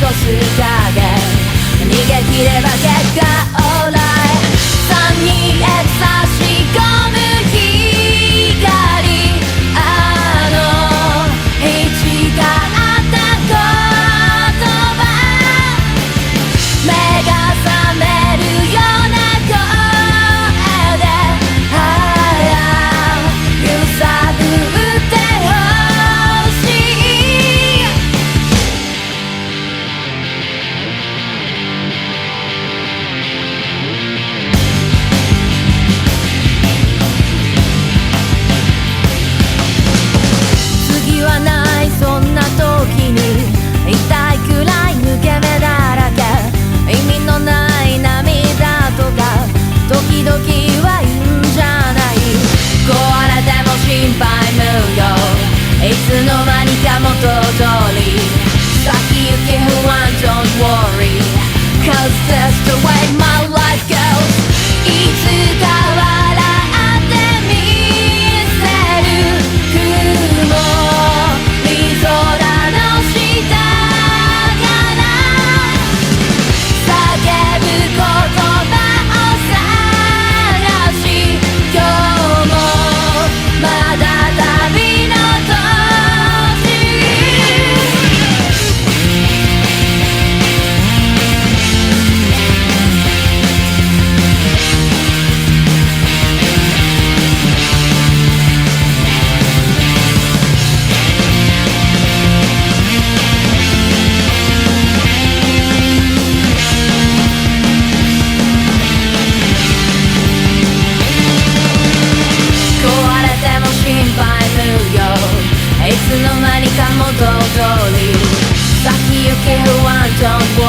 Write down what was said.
残す影逃げ切れば結果オーライ3人へ差し込む光あの誓った言葉目が覚めるような声で揺さぶってほしい次はないそんな時に痛いくらい抜け目だらけ意味のない涙とか時々はいいんじゃない壊れても心配無用いつの間にか元通り先行き不安 Don't worry Cause that's the way my life goes いつか笑ってみせる雲み空の下から叫ぶ言葉を探し今日もまだ旅の途中壊れても心配無用いつの間にか元通り先行き不安 Don't